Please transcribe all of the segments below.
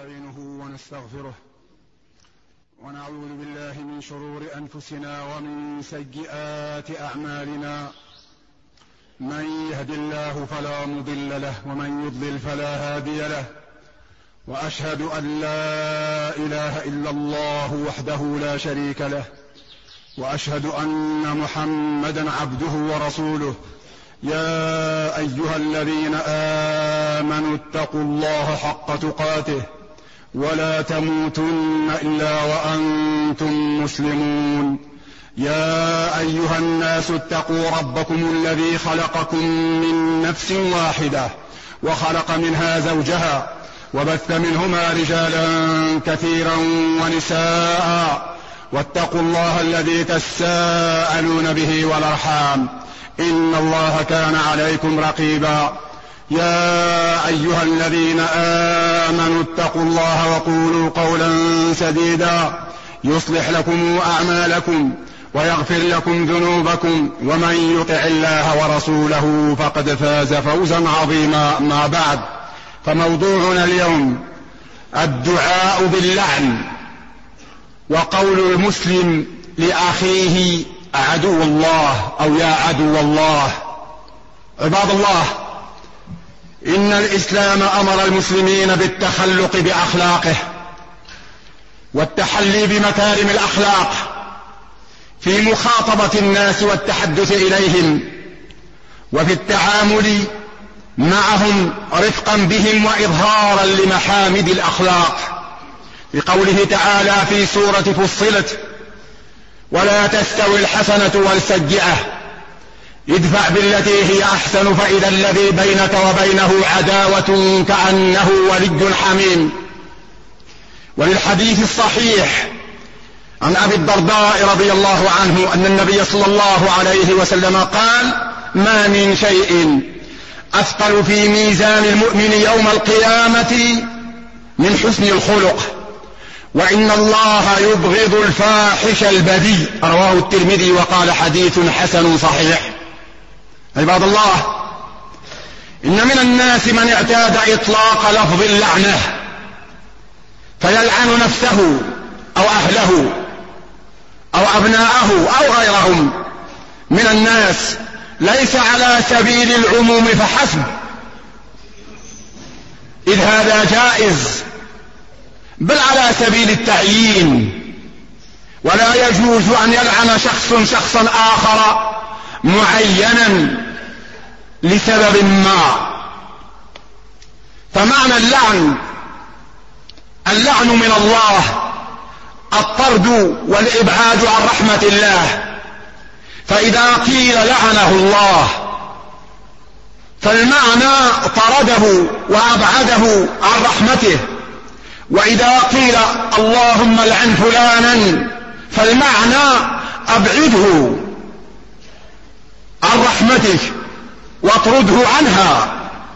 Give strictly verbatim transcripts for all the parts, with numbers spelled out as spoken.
ونستعينه ونستغفره ونعوذ بالله من شرور أنفسنا ومن سيئات أعمالنا. من يهد الله فلا مضل له ومن يضلل فلا هادي له، وأشهد أن لا إله إلا الله وحده لا شريك له، وأشهد أن محمدا عبده ورسوله. يا أيها الذين آمنوا اتقوا الله حق تقاته ولا تموتن إلا وأنتم مسلمون. يا أيها الناس اتقوا ربكم الذي خلقكم من نفس واحدة وخلق منها زوجها وبث منهما رجالا كثيرا ونساء، واتقوا الله الذي تساءلون به والأرحام إن الله كان عليكم رقيبا. يا أيها الذين آمنوا اتقوا الله وقولوا قولا سديدا يصلح لكم أعمالكم ويغفر لكم ذنوبكم، ومن يطع الله ورسوله فقد فاز فوزا عظيما. ما بعد، فموضوعنا اليوم الدعاء باللعن، وقول المسلم لأخيه عدو الله أو يا عدو الله. عباد الله، إن الإسلام أمر المسلمين بالتخلق بأخلاقه والتحلي بمكارم الأخلاق في مخاطبة الناس والتحدث إليهم، وفي التعامل معهم رفقا بهم وإظهارا لمحامد الأخلاق، بقوله تعالى في سورة فصلت: ولا تستوي الحسنة والسيئة ادفع بالتي هي أحسن فإذا الذي بينك وبينه عداوة كأنه ولي حميم. وللحديث الصحيح عن أبي الدرداء رضي الله عنه أن النبي صلى الله عليه وسلم قال: ما من شيء أثقل في ميزان المؤمن يوم القيامة من حسن الخلق، وإن الله يبغض الفاحش البذيء. رواه الترمذي وقال حديث حسن صحيح. عباد الله، إن من الناس من اعتاد إطلاق لفظ اللعنة فيلعن نفسه أو أهله أو أبناءه أو غيرهم من الناس، ليس على سبيل العموم فحسب، إذ هذا جائز، بل على سبيل التعيين. ولا يجوز أن يلعن شخص شخصا آخر معينا لسبب ما. فمعنى اللعن اللعن من الله، الطرد والإبعاد عن رحمة الله. فإذا قيل لعنه الله فالمعنى طرده وأبعده عن رحمته، وإذا قيل اللهم لعن فلانا فالمعنى أبعده عن رحمته واطرده عنها.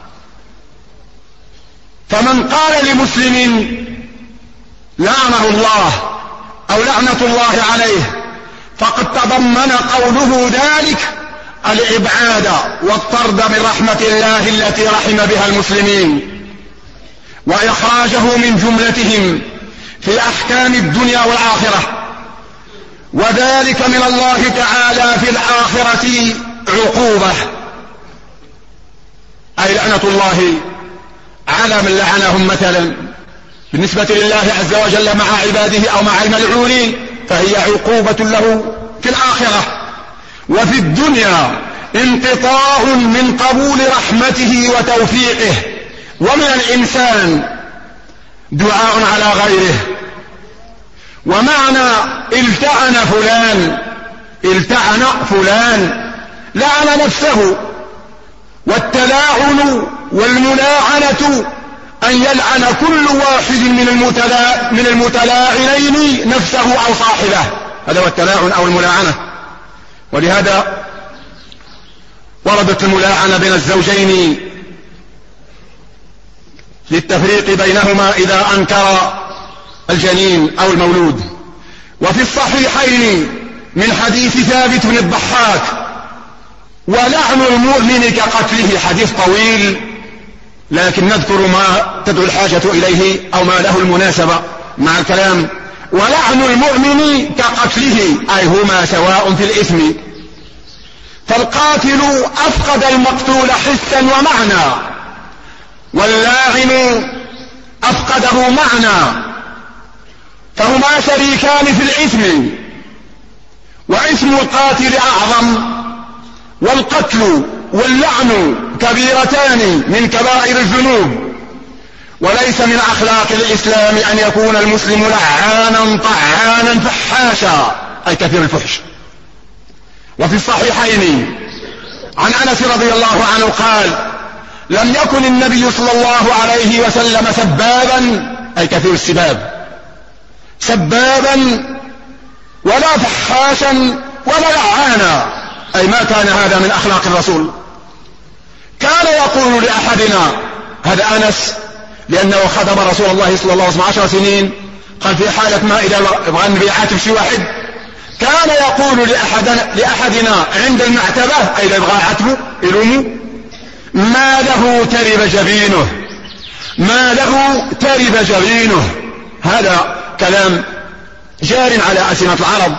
فمن قال لمسلم لعنه الله أو لعنة الله عليه فقد تضمن قوله ذلك الإبعاد والطرد من رحمة الله التي رحم بها المسلمين، وإخراجه من جملتهم في أحكام الدنيا والآخرة، وذلك من الله تعالى في الآخرة عقوبة، أي لعنة الله على من لعنهم. مثلا بالنسبة لله عز وجل مع عباده أو مع الملعونين فهي عقوبة له في الآخرة. وفي الدنيا انقطاع من قبول رحمته وتوفيقه، ومن الإنسان دعاء على غيره. ومعنى التعن فلان التعن فلان لعن نفسه، والتلاعن والملاعنة أن يلعن كل واحد من, المتلا من المتلاعنين نفسه أو صاحبه، هذا هو التلاعن أو الملاعنة. ولهذا وردت الملاعنة بين الزوجين للتفريق بينهما إذا أنكر الجنين أو المولود. وفي الصحيحين من حديث ثابت بن الضحاك: ولعن المؤمن كقتله، حديث طويل لكن نذكر ما تدعو الحاجة إليه أو ما له المناسبة مع الكلام. ولعن المؤمن كقتله، أي هما سواء في الإثم، فالقاتل أفقد المقتول حسا ومعنى، واللاعن أفقده معنى، فهما شريكان في الإثم، وإثم القاتل أعظم، والقتل واللعن كبيرتان من كبائر الذنوب. وليس من أخلاق الإسلام أن يكون المسلم لعانا طعانا فحاشا، أي كثير الفحش. وفي الصحيحين عن أنس رضي الله عنه قال: لم يكن النبي صلى الله عليه وسلم سبابا، أي كثير السباب، سبابا ولا فحاشا ولا لعانا، أي ما كان هذا من أخلاق الرسول. كان يقول لأحدنا، هذا أنس لأنه خدم رسول الله صلى الله عليه وسلم عشر سنين، قال في حالة ما إذا يبغى النبي يعاتب شي واحد كان يقول لأحدنا, لأحدنا عند المعتبة، أي إذا يبغى يعاتبه يلومه: ما له ترب جبينه، ما له ترب جبينه. هذا كلام جار على ألسنة العرب.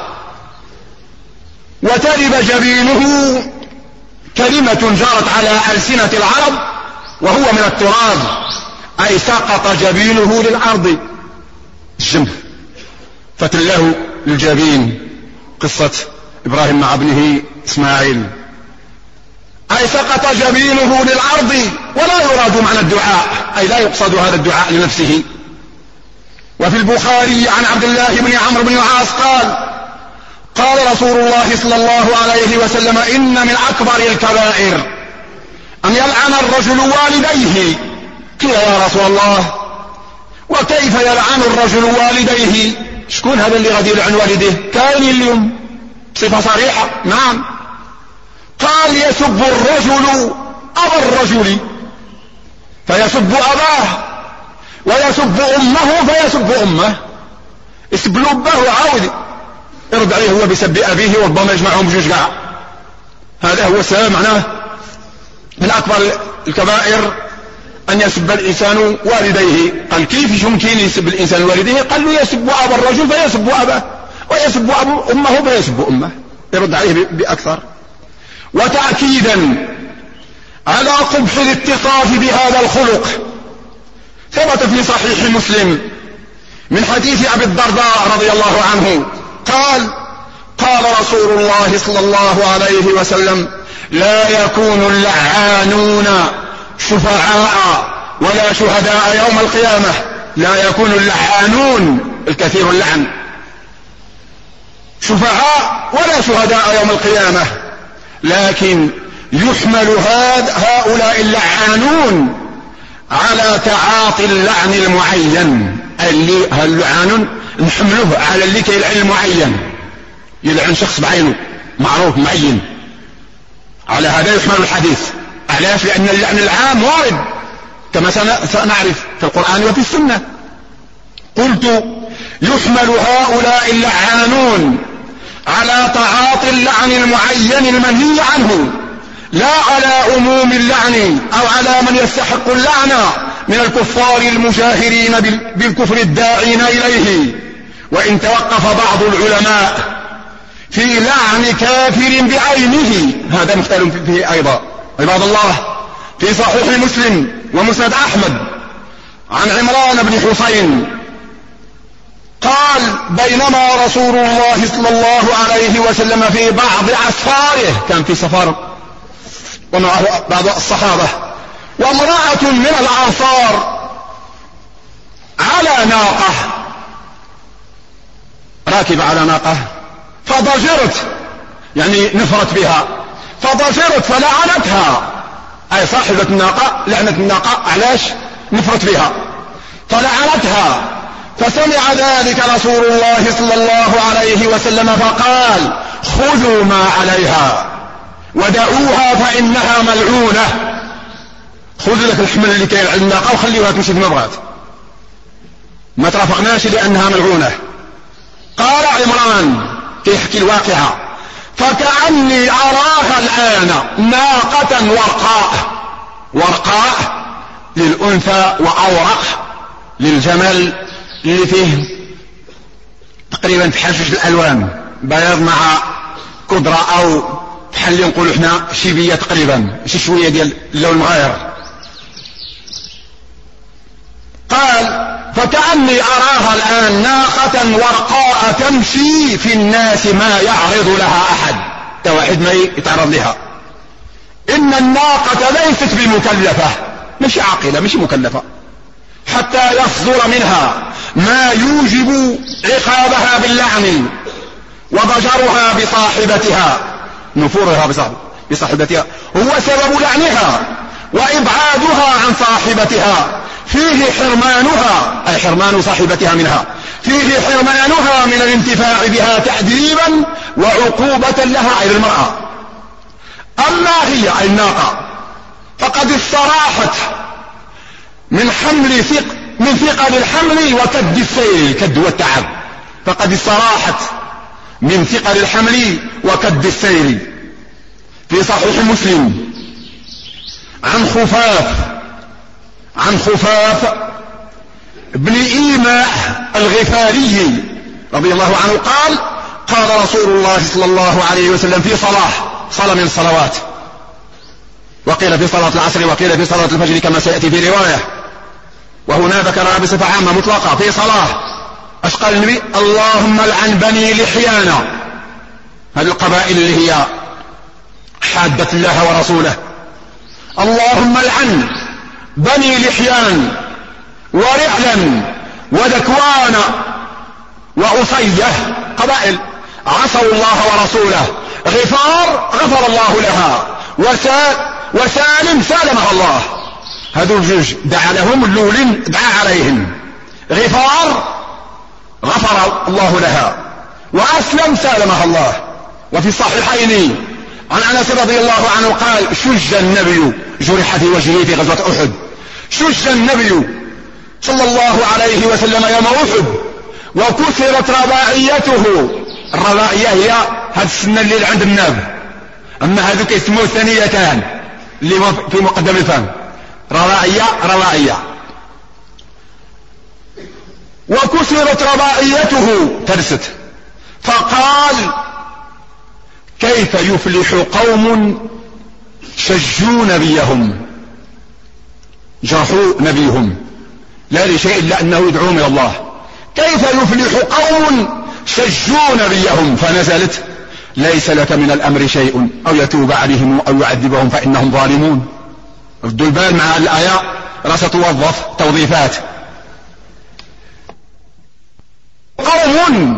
وترب جبينه كلمة جرت على ألسنة العرب، وهو من التراب، أي سقط جبينه للأرض، الجنب، فتله للجبين، قصة إبراهيم مع ابنه إسماعيل، أي سقط جبينه للأرض. ولا يراد معنى الدعاء، أي لا يقصد هذا الدعاء لنفسه. وفي البخاري عن عبد الله بن عمرو بن العاص قال: قال رسول الله صلى الله عليه وسلم: إن من أكبر الكبائر أن يلعن الرجل والديه. قيل: يا رسول الله، وكيف يلعن الرجل والديه؟ شكون هذا اللي غادي يلعن والديه؟ كاين اليوم بصفة صريحة. نعم. قال: يسب الرجل أبا الرجل فيسب أباه، ويسب أمه فيسب أمه. يسب لبه وعاود يرد عليه هو بسب أبيه، وربما يجمعهم بجوج كاع. هذا هو السبب. معناه من أكبر الكبائر أن يسب الإنسان والديه. قال: كيف يمكن يسب الإنسان والديه؟ قال له: يسب أبا الرجل فيسب أباه، ويسب أمه فيسب أمه، يرد عليه بأكثر. وتأكيدا على قبح الاتصاف بهذا الخلق، ثبت في صحيح مسلم من حديث أبي الدرداء رضي الله عنه قال: قال رسول الله صلى الله عليه وسلم: لا يكون اللعانون شفعاء ولا شهداء يوم القيامة. لا يكون اللعانون الكثير اللعن شفعاء ولا شهداء يوم القيامة، لكن يحمل هؤلاء اللعانون على تعاطي اللعن المعين. اللي اللعان نحمله على اللي كيلعن المعين، يلعن شخص بعينه معروف معين، على هذا يحمل الحديث. علاش؟ لأن اللعن العام وارد كما سنعرف في القرآن وفي السنة. قلت: يحمل هؤلاء اللعانون على تعاطي اللعن المعين المنهي عنه، لا على عموم اللعن أو على من يستحق اللعنة من الكفار المجاهرين بالكفر الداعين إليه. وإن توقف بعض العلماء في لعن كافر بعينه، هذا مختلف فيه أيضا. عباد الله، في صحيح مسلم ومسند أحمد عن عمران بن حسين قال: بينما رسول الله صلى الله عليه وسلم في بعض أسفاره، كان في سفر ومعه بعض الصحابة، وامرأة من الأنصار على ناقة، راكب على ناقة، فضجرت، يعني نفرت بها، فضجرت فلعنتها، أي صاحبة الناقة لعنت الناقة. علاش؟ نفرت بها فلعنتها. فسمع ذلك رسول الله صلى الله عليه وسلم فقال: خذوا ما عليها ودعوها فإنها ملعونة. خذوا لك الحمل اللي كاين على الناقة وخليوها تمشي كما بغات، ما ترافقناش لأنها ملعونة. قال عمران كيحكي الواقعة: فكأني أراها الآن ناقة ورقاء. ورقاء للأنثى وأورق للجمل اللي فيه تقريبا تحشش الألوان، بياض مع كدرة أو بحال اللي نقولوا احنا شيبية تقريبا، شي شوية ديال اللون مغاير. قال فكأني أراها الآن ناقة ورقاء تمشي في الناس ما يعرض لها أحد، واحد ما يتعرض لها. إن الناقة ليست بمكلفة، مش عاقلة مش مكلفة، حتى يصدر منها ما يوجب عقابها باللعن وضجرها بصاحبتها، نفورها بصاحبتها هو سبب لعنها وإبعادها عن صاحبتها، فيه حرمانها أي حرمان صاحبتها منها، فيه حرمانها من الانتفاع بها تأديبا وعقوبة لها أي المرأة. أما هي أي الناقة فقد استراحت من حمل ثق من ثقل الحمل وكد السير، الكد والتعب، فقد استراحت من ثقل الحمل وكد السير. في صحيح مسلم عن خفاف عن خفاف ابن إيماء الغفاري رضي الله عنه قال قال رسول الله صلى الله عليه وسلم في صلاة صلاة من الصلوات، وقيل في صلاة العصر وقيل في صلاة الفجر كما سيأتي في رواية، وهنا ذكرها بصفة عامة مطلقة في صلاة. اش قال النبي؟ اللهم لعن بني لحيانا، هذه القبائل اللي هي حادة الله ورسوله، اللهم لعن بني لحيان ورعلا وذكوان وعصية، قبائل عصوا الله ورسوله. غفار غفر الله لها، وسالم سالمها الله، هذو الجوج دعا لهم، اللولين دعا عليهم. غفار غفر الله لها، وأسلم سالمها الله. وفي الصحيحين عن أنس رضي الله عنه قال شج النبي، جرح في وجهه في غزوة أحد، شج النبي صلى الله عليه وسلم يوم أحد وكسرت رباعيته. الرباعية هي هذا السنة اللي عند الناب، أما هذو كيسموه ثنيتان اللي في مقدم الفم، رباعية رباعية. وكسرت رباعيته ترست، فقال كيف يفلح قوم شجوا نبيهم، جرحوا نبيهم لا لشيء إلا أنه يدعوهم إلى الله، كيف يفلح قوم شجوا نبيهم، فنزلت ليس لك من الأمر شيء أو يتوب عليهم أو يعذبهم فإنهم ظالمون. ردوا البال مع الآية رأس توظف توظيفات. قوم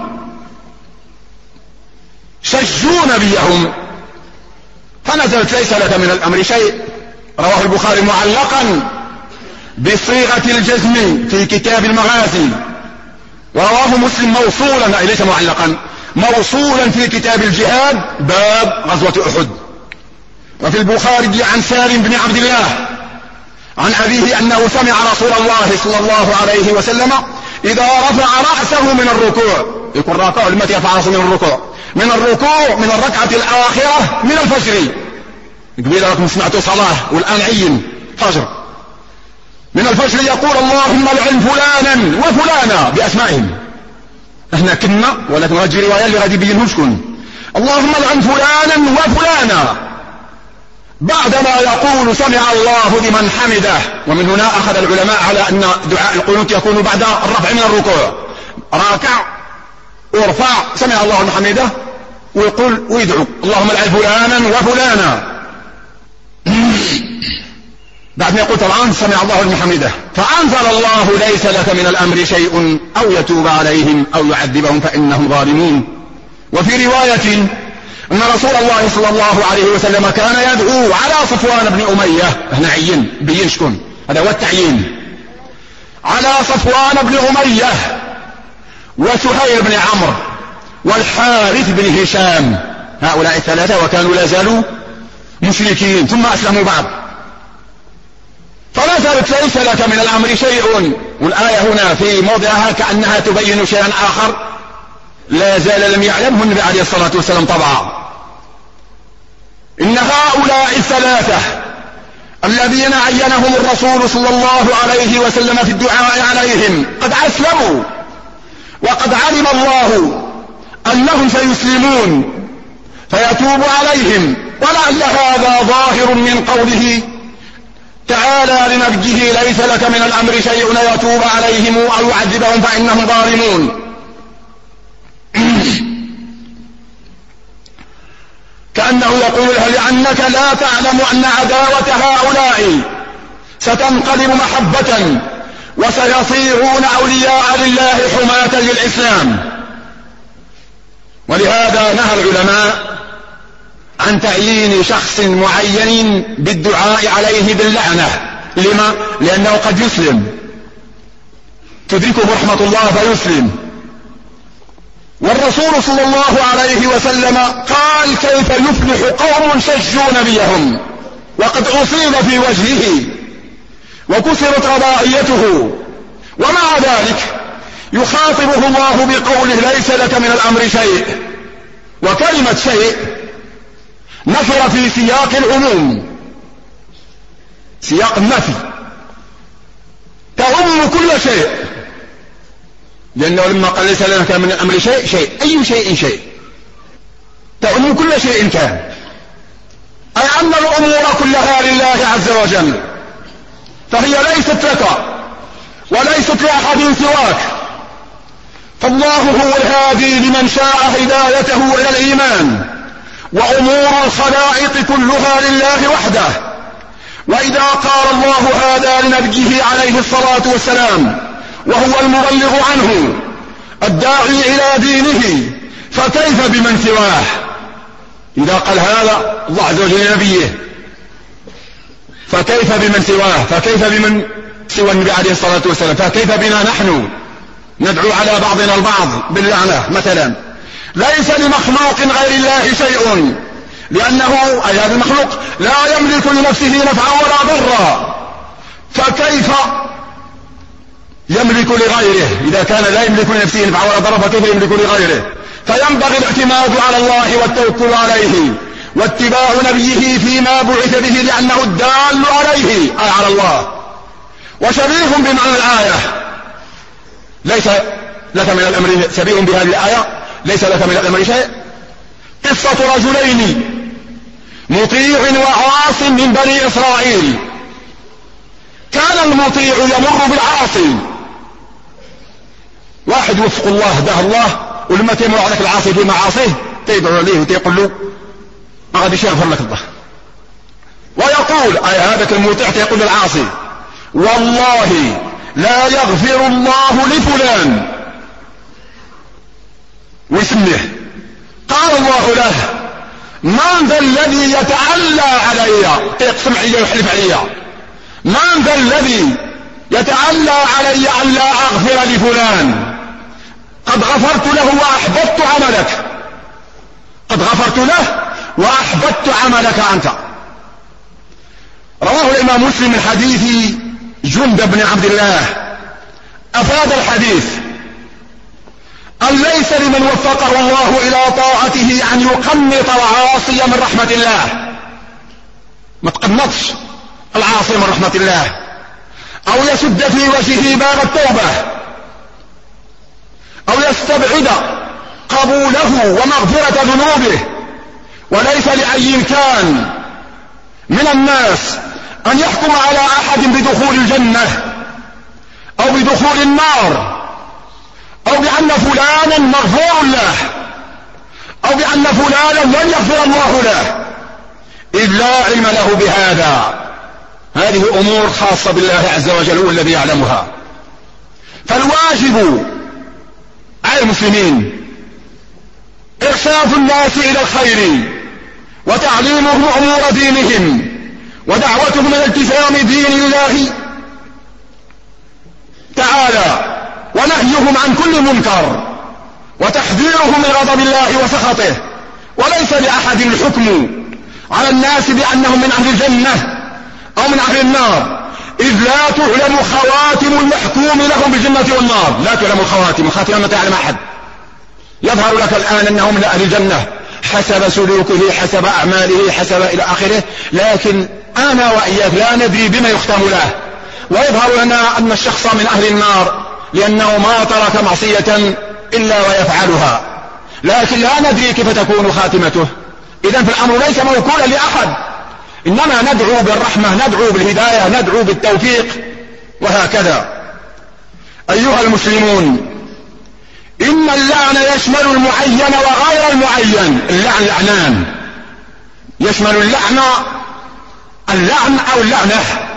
شجوا نبيهم فنزلت ليس لك من الأمر شيء. رواه البخاري معلقا بصيغة الجزم في كتاب المغازي، ورواه مسلم موصولا أي ليس معلقا، موصولا في كتاب الجهاد باب غزوة أحد. وفي البخاري عن سالم بن عبد الله عن أبيه أنه سمع رسول الله صلى الله عليه وسلم إذا رفع رأسه من الركوع، يكون راكع لما يرفع رأسه من الركوع، من الركوع من الركعة الآخرة من الفجر، قبيل لكم سمعتوا صلاة والآن عين فجر، من الفجر يقول اللهم لعن فلانا وفلانا بأسمائهم، احنا كنا ولكن غادي رواية اللي غادي يبينهم شكون، اللهم لعن فلانا وفلانا، بعدما يقول سمع الله لمن حمده. ومن هنا أخذ العلماء على أن دعاء القنوت يكون بعد الرفع من الركوع، راكع وارفع سمع الله لمن حمده ويقول ويدعو اللهم لعن فلانا وفلانا، بعد ما يقول طبعا سمع الله لمن حمده، فأنزل الله ليس لك من الأمر شيء أو يتوب عليهم أو يعذبهم فإنهم ظالمون. وفي رواية أن رسول الله صلى الله عليه وسلم كان يدعو على صفوان بن أمية، هنا عين بين شكون هذا هو التعيين، على صفوان بن أمية وسهيل بن عمرو والحارث بن هشام، هؤلاء الثلاثة وكانوا لا زالوا مشركين ثم أسلموا بعد. فنزلت ليس لك من الأمر شيء، والآية هنا في موضعها كأنها تبين شيئا آخر لا زال لم يعلمه النبي عليه الصلاة والسلام طبعا. إن هؤلاء الثلاثة الذين عينهم الرسول صلى الله عليه وسلم في الدعاء عليهم قد أسلموا، وقد علم الله أنهم سيسلمون فيتوب عليهم، ولعل هذا ظاهر من قوله تعالى لنبيه ليس لك من الأمر شيء يتوب عليهم أو يعذبهم فإنهم ظالمون. كأنه يقول له لأنك لا تعلم أن عداوة هؤلاء ستنقلب محبة وسيصيرون أولياء لله حماة للإسلام. ولهذا نهى العلماء عن تعيين شخص معين بالدعاء عليه باللعنة. لما؟ لأنه قد يسلم، تدركه رحمة الله فيسلم. والرسول صلى الله عليه وسلم قال كيف يفلح قوم شجوا نبيهم وقد أصيب في وجهه وكسرت رباعيته، ومع ذلك يخاطبه الله بقوله ليس لك من الأمر شيء، وكلمة شيء نفر في سياق العموم، سياق النفي، تعم كل شيء، لأنه لما قال ليس لك من الأمر شيء، شيء أي شيء شيء تعم كل شيء كان، أي أن الأمور كلها لله عز وجل، فهي ليست لك وليست لأحد سواك، فالله هو الهادي لمن شاء هدايته إلى الإيمان، وأمور الخلائق كلها لله وحده. وإذا قال الله هذا لنبيه عليه الصلاة والسلام وهو المبلغ عنه الداعي إلى دينه، فكيف بمن سواه؟ إذا قال هذا الله عز وجل لنبيه فكيف بمن سواه؟ فكيف بمن سوى النبي عليه الصلاة والسلام؟ فكيف بنا نحن ندعو على بعضنا البعض باللعنة مثلا؟ ليس لمخلوق غير الله شيء، لأنه أي هذا المخلوق لا يملك لنفسه نفعا ولا ضرا، فكيف يملك لغيره؟ إذا كان لا يملك لنفسه نفعا ولا ضرا فكيف يملك لغيره؟ فينبغي الاعتماد على الله والتوكل عليه واتباع نبيه فيما بعث به، لأنه الدال عليه أي على الله. وشبيه بمعنى الآية ليس لك من الأمر، شبيه بهذه الآية ليس لك من الأمر شيء، قصة رجلين مطيع وعاص من بني إسرائيل. كان المطيع يمر بالعاصي، واحد وفق الله هداه الله، ولما تمر عليك العاصي في معاصيه تدعو عليه وتقول له ما غادي يغفر لك الله، ويقول أي هذا المطيع يقول للعاصي والله لا يغفر الله لفلان ويسميه. قال الله له من ذا الذي يتعلى علي، يقسم علي ويحلف علي، من ذا الذي يتعلى علي أن لا أغفر لفلان؟ قد غفرت له وأحبطت عملك، قد غفرت له وأحبطت عملك أنت. رواه الإمام مسلم من حديث جندب بن عبد الله، أفاد الحديث أن ليس لمن وفقه الله إلى طاعته أن يقنط العاصي من رحمة الله، ما تقنطش العاصي من رحمة الله، أو يسد في وجهه باب التوبة، أو يستبعد قبوله ومغفرة ذنوبه. وليس لأي كان من الناس أن يحكم على أحد بدخول الجنة أو بدخول النار، أو بأن فلانا مغفور له، أو بأن فلانا لن يغفر الله له، إذ لا علم له بهذا. هذه أمور خاصة بالله عز وجل هو الذي يعلمها. فالواجب على المسلمين إرشاد الناس إلى الخير وتعليمهم أمور دينهم ودعوتهم إلى التزام دين الله تعالى، ونهيهم عن كل منكر وتحذيرهم من غضب الله وسخطه. وليس لأحد الحكم على الناس بأنهم من أهل الجنة أو من أهل النار، إذ لا تعلم خواتم المحكوم لهم بالجنة والنار. لا تعلم الخواتم، خاتم ما تعلم أحد. يظهر لك الآن أنهم من أهل الجنة حسب سلوكه، حسب أعماله، حسب إلى آخره، لكن أنا وإياك لا ندري بما يختم له، ويظهر لنا أن الشخص من أهل النار لأنه ما ترك معصية إلا ويفعلها، لكن لا ندري كيف تكون خاتمته. إذن فالأمر ليس موكولا لأحد، إنما ندعو بالرحمة، ندعو بالهداية، ندعو بالتوفيق، وهكذا. أيها المسلمون، إن اللعن يشمل المعين وغير المعين. اللعن لعنان، يشمل اللعن اللعن أو اللعنة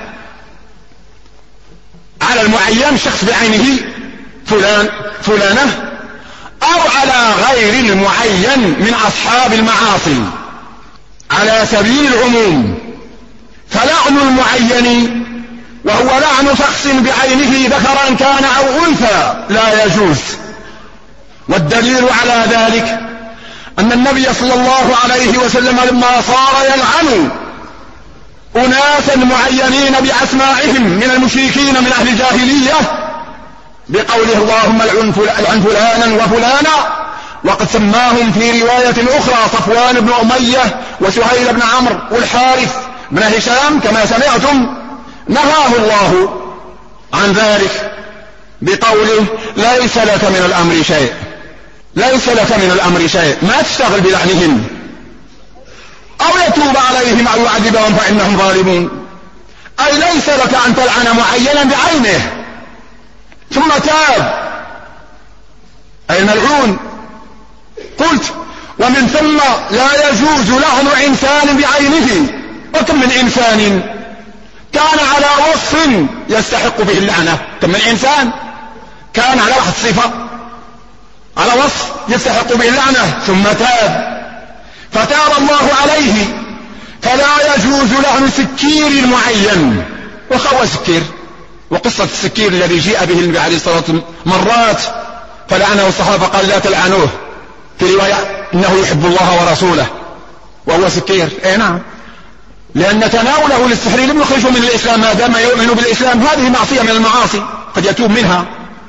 على المعين، شخص بعينه فلان فلانة، أو على غير المعين من أصحاب المعاصي على سبيل العموم. فلعن المعين وهو لعن شخص بعينه ذكرا كان أو أنثى لا يجوز، والدليل على ذلك أن النبي صلى الله عليه وسلم لما صار يلعن أناسا معينين بأسمائهم من المشركين من أهل الجاهلية بقوله اللهم العن فلانا وفلانا، وقد سماهم في رواية أخرى صفوان بن أمية وسهيل بن عمرو والحارث بن هشام كما سمعتم، نهاه الله عن ذلك بقوله ليس لك من الأمر شيء، ليس لك من الأمر شيء، ما تشتغل بلعنهم، أو يتوب عليهم أو يعذبهم فإنهم ظالمون. أي ليس لك أن تلعن معينا بعينه ثم تاب، أي الملعون. قلت ومن ثم لا يجوز لعن إنسان بعينه، وكم من إنسان كان على وصف يستحق به اللعنة، كم من إنسان كان على واحد صفة على وصف يستحق به اللعنة ثم تاب فتاب الله عليه، فلا يجوز لعن سكير معين. وخوى سكير، وقصة السكير الذي جاء به النبي عليه الصلاة والسلام مرات فلعنه الصحابة قال لا تلعنوه، في رواية إنه يحب الله ورسوله وهو سكير. اي نعم، لأن تناوله للسحر لم يخرجه من الإسلام ما دام يؤمن بالإسلام، هذه معصية من المعاصي قد يتوب منها.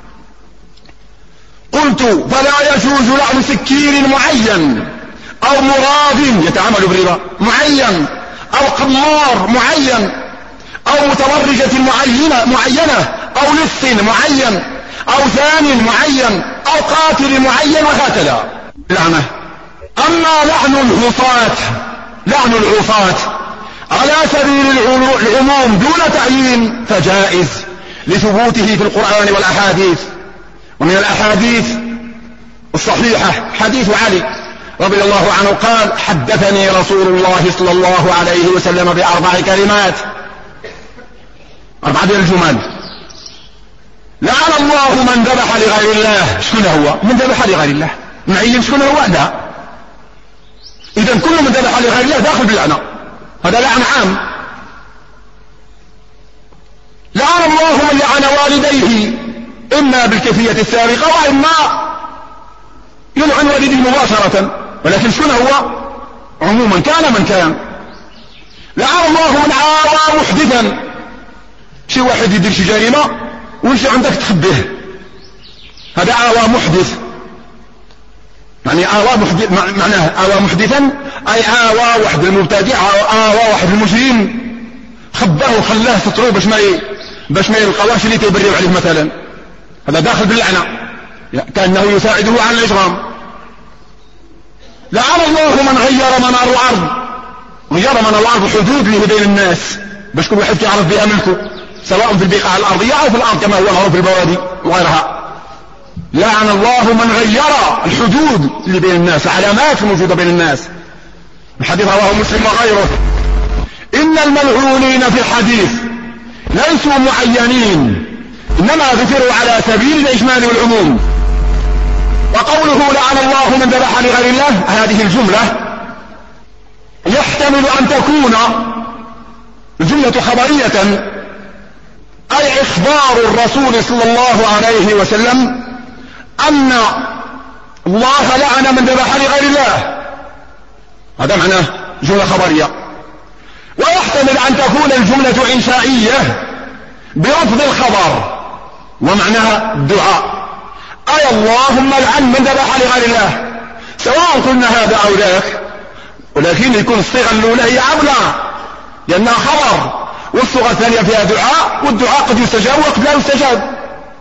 قلت فلا يجوز لعن سكير معين أو مراد يتعامل بالربا معين، أو قمار معين، أو متورجة معينة, معينة أو لص معين، أو ثان معين، أو قاتل معين، وهكذا لعنة. أما لعن العصاة لعن العصاة على سبيل العموم دون تعيين فجائز لثبوته في القرآن والأحاديث. ومن الأحاديث الصحيحة حديث علي رضي الله عنه قال حدثني رسول الله صلى الله عليه وسلم بأربع كلمات، أربعة الجمل: لعن الله من ذبح لغير الله. شكون هو من ذبح لغير الله؟ نعين شكون هو؟ لا. إذن كل من ذبح لغير الله داخل باللعنة، هذا لعن عام. لعن الله من لعن والديه إما بالكيفية السابقة وإما يلعن والديه مباشرة، ولكن شكون هو؟ عموما كان من كان. لعن الله من آوى محدثا، شي واحد يدير شي جريمة ويمشي عندك تخبيه، هذا آوى محدث. يعني آوى محدث معناه آوى محدثا أي آوى واحد المبتدع، آوى واحد المجرم خباه وخلاه ستروه باش ما باش ما يلقاوش اللي تيبريو عليه مثلا، هذا داخل باللعنة كأنه يساعده على الإجرام. لعن الله من غير منار الأرض، غير منار الأرض حدود اللي بين الناس باش كل واحد يعرف بها ملكه، سواء في البقاع الأرضية أو في الأرض كما هو معروف في البوادي وغيرها. لعن الله من غير الحدود اللي بين الناس، العلامات الموجودة بين الناس. الحديث رواه مسلم وغيره. إن الملعونين في الحديث ليسوا معينين، إنما ذكروا على سبيل الإجمال والعموم. وقوله لعن الله من ذبح لغير الله، هذه الجملة يحتمل أن تكون الجملة خبرية، أي إخبار الرسول صلى الله عليه وسلم أن الله لعن من ذبح لغير الله، هذا معناه جملة خبرية. ويحتمل أن تكون الجملة إنشائية بلفظ الخبر ومعناها الدعاء، أي اللهم لعن من ذبح لغير الله، سواء قلنا هذا أو ذاك، ولكن يكون الصيغة الأولى هي أولى، لأنها خبر، والصيغة الثانية فيها دعاء، والدعاء قد يستجاب وقد لا يستجاب.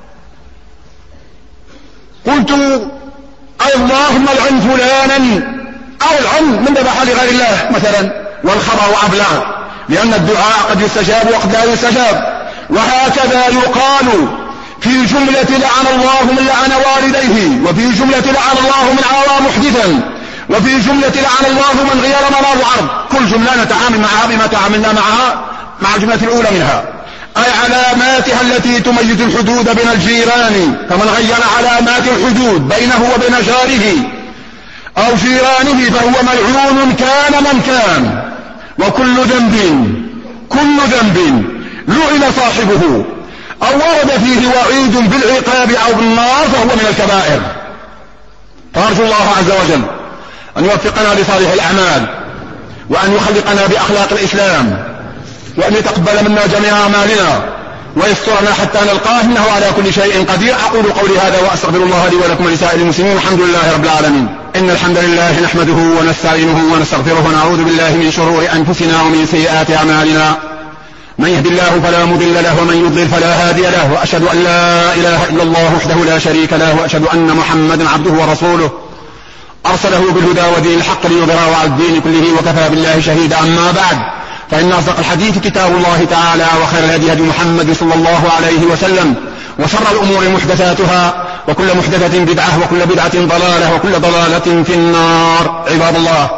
قلت اللهم العن فلانا، أو العن من ذبح لغير الله مثلا، والخبر أبلغ، لأن الدعاء قد يستجاب وقد لا يستجاب. وهكذا يقال في جملة لعن الله من لعن والديه، وفي جملة لعن الله من عوى محدثا، وفي جملة لعن الله من غير منار الأرض. كل جملة نتعامل معها بما تعاملنا معها مع الجملة الأولى منها، أي علاماتها التي تميز الحدود بين الجيران. فمن غير علامات الحدود بينه وبين جاره أو جيرانه فهو ملعون كان من كان. وكل ذنب كل ذنب لعن صاحبه أو ورد فيه وعيد بالعقاب أو بالنار فهو من الكبائر. فأرجو الله عز وجل أن يوفقنا لصالح الأعمال، وأن يخلقنا بأخلاق الإسلام، وأن يتقبل منا جميع أعمالنا، ويسترنا حتى نلقاه، إنه على كل شيء قدير. أقول قولي هذا وأستغفر الله لي ولكم ولسائر المسلمين، الحمد لله رب العالمين. إن الحمد لله نحمده ونستعينه ونستغفره ونعوذ بالله من شرور أنفسنا ومن سيئات أعمالنا. من يهد الله فلا مضل له ومن يضلل فلا هادي له، وأشهد أن لا إله إلا الله وحده لا شريك له، وأشهد أن محمدا عبده ورسوله أرسله بالهدى ودين الحق ليظهره على الدين كله وكفى بالله شهيدا. أما بعد، فإن أصدق الحديث كتاب الله تعالى، وخير الهدي هدي محمد صلى الله عليه وسلم، وشر الأمور محدثاتها، وكل محدثة بدعة، وكل بدعة ضلالة، وكل ضلالة في النار. عباد الله،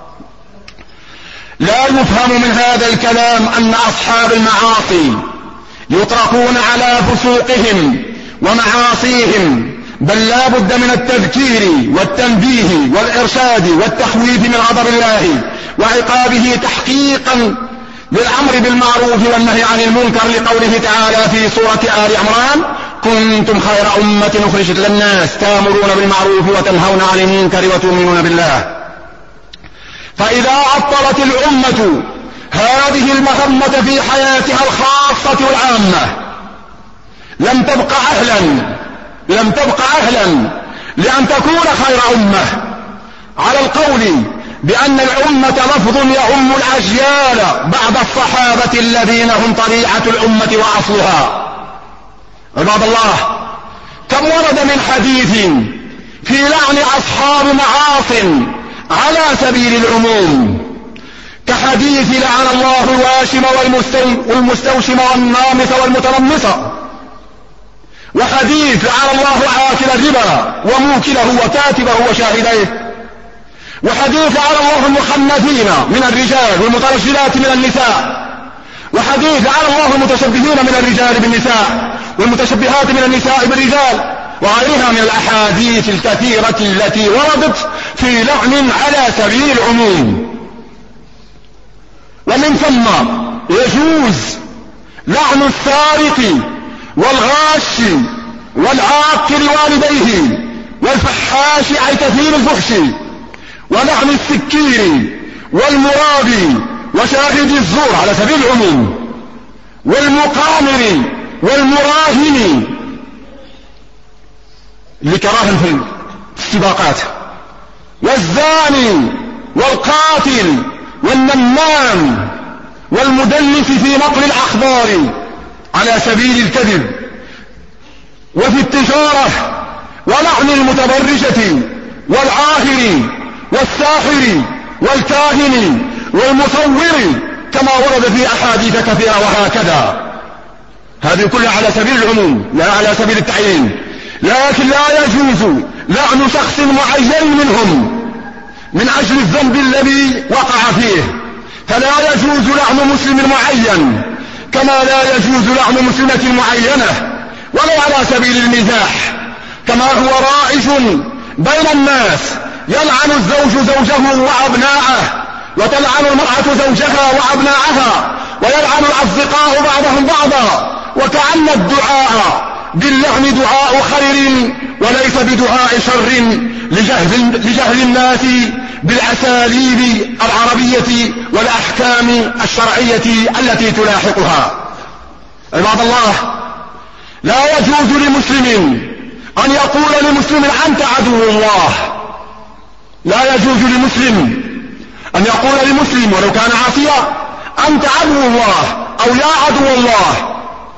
لا يفهم من هذا الكلام أن أصحاب المعاصي يتركون على فسوقهم ومعاصيهم، بل لا بد من التذكير والتنبيه والإرشاد والتخويف من غضب الله وعقابه، تحقيقا للأمر بالمعروف والنهي عن المنكر، لقوله تعالى في سورة آل عمران: كنتم خير أمة أخرجت للناس تأمرون بالمعروف وتنهون عن المنكر وتؤمنون بالله. فإذا عطلت الأمة هذه المهمة في حياتها الخاصة والعامة لم تبق أهلا لم تبق أهلا لأن تكون خير أمة، على القول بأن الأمة لفظ يعم الأجيال بعد الصحابة الذين هم طليعة الأمة وأصلها. عباد الله، كم ورد من حديث في لعن أصحاب معاصٍ على سبيل العموم، كحديث لعن الله الواشم والمستوشم والنامص والمتنمص، وحديث لعن الله عاكل الربا وموكله وكاتبه وشاهديه، وحديث لعن الله المخنثين من الرجال والمترجلات من النساء، وحديث لعن الله المتشبهين من الرجال بالنساء والمتشبهات من النساء بالرجال، وغيرها من الأحاديث الكثيرة التي وردت في لعن على سبيل العموم. ومن ثم يجوز لعن السارق والغاش والعاق لوالديه والفحاش أي كثير الفحش، ولعن السكير والمرابي وشاهد الزور على سبيل العموم، والمقامر والمراهن لكراهن في السباقات، والزاني والقاتل والنمام والمدلس في نقل الأخبار على سبيل الكذب، وفي التجارة ولعن المتبرجة والعاهر والساحر والكاهن والمصور كما ورد في أحاديث كثيرة. وهكذا هذه كلها على سبيل العموم لا على سبيل التعيين. لكن لا يجوز لعن شخص معين منهم من أجل الذنب الذي وقع فيه، فلا يجوز لعن مسلم معين كما لا يجوز لعن مسلمة معينة، ولو على سبيل المزاح، كما هو رائج بين الناس يلعن الزوج زوجه وأبناءه، وتلعن المرأة زوجها وأبناءها، ويلعن الأصدقاء بعضهم بعضا، وكأن الدعاء باللعن دعاء خير وليس بدعاء شر لجهل, لجهل الناس بالأساليب العربية والأحكام الشرعية التي تلاحقها. عباد الله، لا يجوز لمسلم أن يقول لمسلم أنت عدو الله. لا يجوز لمسلم أن يقول لمسلم ولو كان عاصيا أنت عدو الله أو يا عدو الله،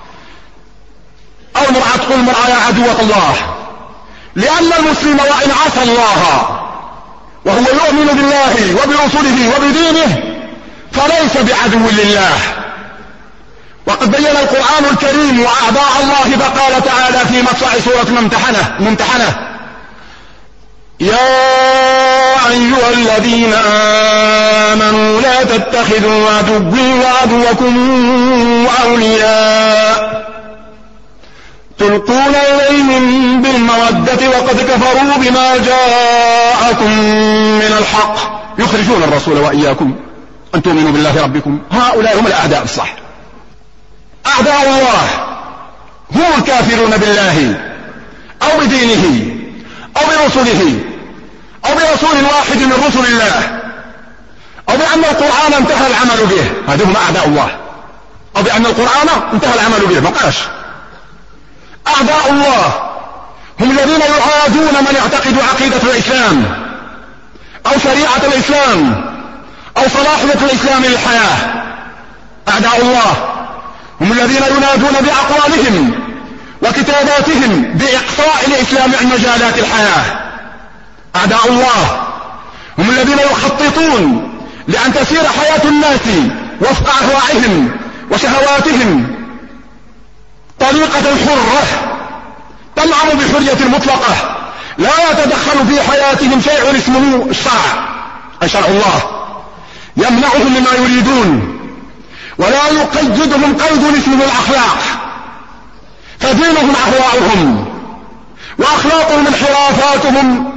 أو المرأة تقول المرأة يا عدوة الله، لأن المسلم وإن عصى الله وهو يؤمن بالله وبرسله وبدينه فليس بعدو لله. وقد بين القرآن الكريم وأعداء الله فقال تعالى في مطلع سورة ممتحنة ممتحنة يا أيها الذين آمنوا لا تتخذوا عدوي وعدوكم أولياء تلقون إليهم بالمودة وقد كفروا بما جاءكم من الحق يخرجون الرسول وإياكم أن تؤمنوا بالله ربكم. هؤلاء هم الأعداء الصح. أعداء الله هم الكافرون بالله أو بدينه أو برسله أو برسول واحد من رسل الله، أو بأن القرآن انتهى العمل به، هذه هم أعداء الله، أو بأن القرآن انتهى العمل به، ما قالش. أعداء الله هم الذين يعادون من يعتقد عقيدة الإسلام أو شريعة الإسلام أو صلاحية الإسلام للحياة. أعداء الله هم الذين ينادون بأقوالهم وكتاباتهم بإقصاء الإسلام عن مجالات الحياة. أعداء الله هم الذين يخططون لأن تسير حياة الناس وفق أهوائهم وشهواتهم طريقة حرة تنعم بحرية مطلقة لا يتدخل في حياتهم شيء اسمه الشرع أي شرع الله، يمنعهم مما يريدون ولا يقيدهم قيد اسمه الأخلاق، فدينهم أهواؤهم وأخلاقهم انحرافاتهم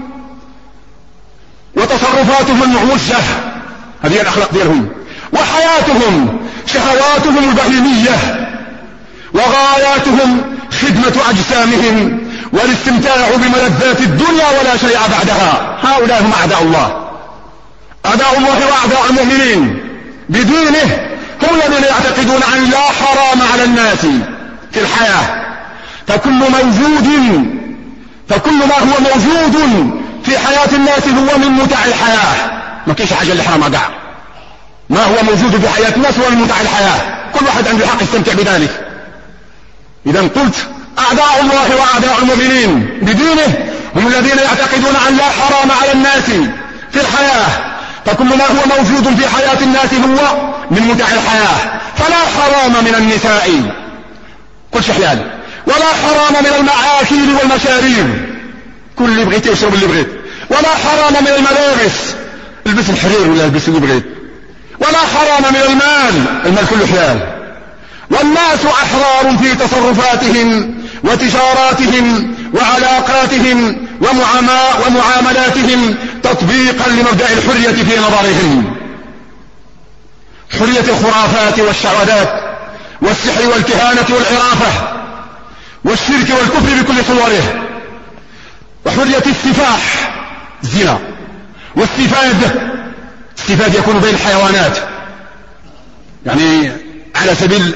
وتصرفاتهم المعوجة، هذه الأخلاق ديالهم، وحياتهم شهواتهم البهيمية وغاياتهم خدمة أجسامهم والاستمتاع بملذات الدنيا ولا شيء بعدها. هؤلاء هم أعداء الله. أعداء الله وأعداء المؤمنين بدينه هم الذين يعتقدون أن لا حرام على الناس في الحياة، فكل موجود فكل ما هو موجود في حياة الناس هو من متع الحياة، ما كاينش حاجة اللي حرام قاع، ما هو موجود في حياة الناس هو من متع الحياة، كل واحد عنده حق يستمتع بذلك. إذا قلت أعداء الله وأعداء المؤمنين بدينه هم الذين يعتقدون أن لا حرام على الناس في الحياة، فكل ما هو موجود في حياة الناس هو من متع الحياة، فلا حرام من النساء كل شيء حلال، ولا حرام من المعاكل والمشاريب كل اللي بغيت يشرب اللي بغيت، ولا حرام من الملابس البس الحرير ولا البس اللي بغيت، ولا حرام من المال، المال كله حلال. والناس أحرار في تصرفاتهم وتجاراتهم وعلاقاتهم ومعاملاتهم تطبيقا لمبدأ الحرية في نظرهم، حرية الخرافات والشعوذات والسحر والكهانة والعرافة والشرك والكفر بكل صوره، وحرية السفاح الزنا والسفاد. السفاد يكون بين الحيوانات، يعني على سبيل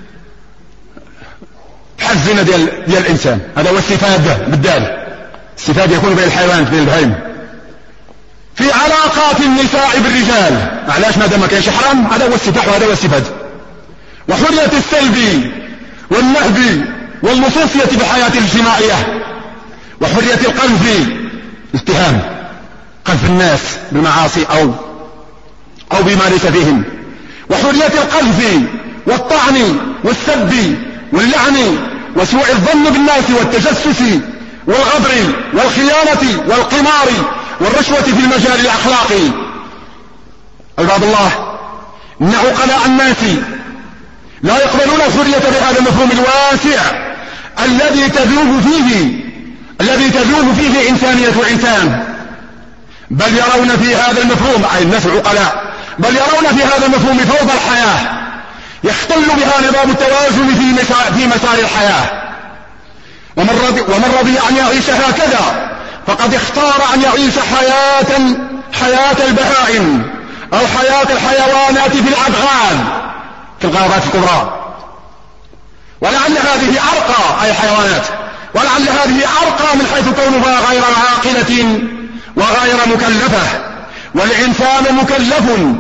الزنا ديال ديال الانسان، هذا هو السفاد بالدال. السفاد يكون بين الحيوانات بين البهائم. في علاقات النساء بالرجال، علاش ما دام ما كاينش حرام، هذا هو السفاح وهذا هو السفاد. وحرية السلب والنهب والمصوصية بالحياة الاجتماعية، وحرية القذف الاتهام قذف الناس بالمعاصي أو أو بما ليس فيهم، وحرية القذف والطعن والسب واللعن وسوء الظن بالناس والتجسس والغدر والخيانة والقمار والرشوة في المجال الأخلاقي. عباد الله، إن عقلاء الناس لا يقبلون الحرية بهذا المفهوم الواسع الذي تذوب فيه الذي تذوب فيه إنسانية الإنسان، بل يرون في هذا المفهوم أي الناس العقلاء بل يرون في هذا المفهوم فوضى الحياة يختل بها نظام التوازن في مسار, في مسار الحياة. ومن رضي, ومن رضي أن يعيش هكذا فقد اختار أن يعيش حياة حياة البهائم أو حياة الحيوانات في الأبغال في الغابات الكبرى، ولعل هذه أرقى أي حيوانات، ولعل هذه أرقى من حيث كونها غير عاقلة وغير مكلفة، والإنسان مكلف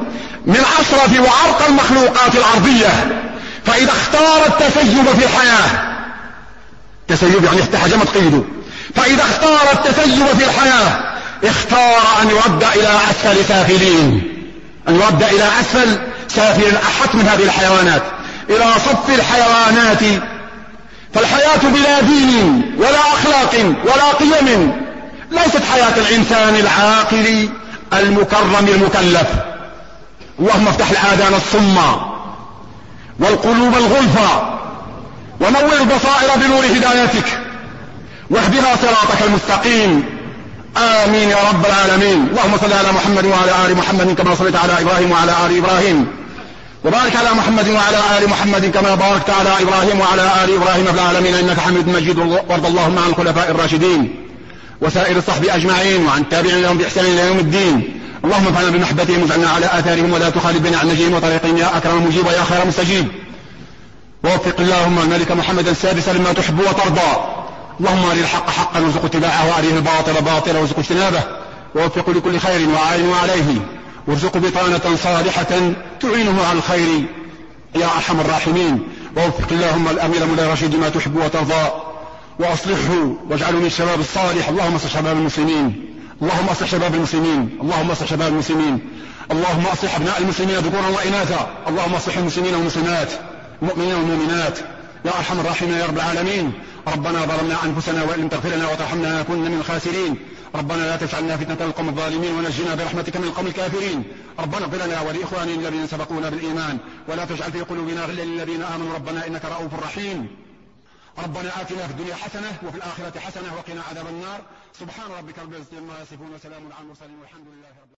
من أشرف وأرقى المخلوقات الأرضية، فإذا اختار التسيب في الحياة، تسيب يعني احتحجمت قيده، فإذا اختار التسيب في الحياة اختار أن يرد إلى أسفل سافلين، أن يرد إلى أسفل سافل أحط من هذه الحيوانات إلى صف الحيوانات. فالحياة بلا دين ولا أخلاق ولا قيم ليست حياة الإنسان العاقل المكرم المكلف. اللهم افتح الآذان الصمة والقلوب الغلفة ونور البصائر بنور هدايتك واهدنا صراطك المستقيم، آمين يا رب العالمين. اللهم صل على محمد وعلى آل محمد كما صليت على إبراهيم وعلى آل إبراهيم، وبارك على محمد وعلى آل محمد كما باركت على إبراهيم وعلى آل إبراهيم في العالمين إنك حميد مجيد. وارض اللهم عن الخلفاء الراشدين وسائر الصحب أجمعين وعن التابعين لهم بإحسان إلى يوم الدين. اللهم انفعنا بمحبتهم واجعلنا على آثارهم ولا تخالف بنا عن نجيهم وطريقهم يا أكرم مجيب ويا خير مستجيب. ووفق اللهم الملك محمد السادس لما تحب وترضى. اللهم أري الحق حقا وارزق اتباعه وأريه الباطل باطلا وارزق اجتنابه، ووفق لكل خير وعين عليه، وارزق بطانة صالحة تعينه على الخير يا أرحم الراحمين. ووفق اللهم الأمير مولاي رشيد ما تحب وترضى وأصلحه واجعله من الشباب الصالح. اللهم اصلح شباب المسلمين، اللهم اصلح شباب المسلمين، اللهم اصلح شباب المسلمين، اللهم اصلح ابناء المسلمين ذكورا واناثا، اللهم اصلح المسلمين والمسلمات، المؤمنين والمؤمنات يا ارحم الراحمين يا رب العالمين. ربنا ظلمنا انفسنا وان لم تغفر لنا وترحمنا لنكونن من الخاسرين. ربنا لا تجعلنا فتنة للقوم الظالمين ونجنا برحمتك من القوم الكافرين. ربنا اغفر لنا ولاخواننا الذين سبقونا بالايمان ولا تجعل في قلوبنا غلا للذين امنوا ربنا انك رؤوف رحيم. ربنا آتنا في الدنيا حسنة وفي الآخرة حسنة وقنا عذاب النار. سبحان ربك رب العزة عما يصفون وسلام على المرسلين والحمد لله رب العالمين.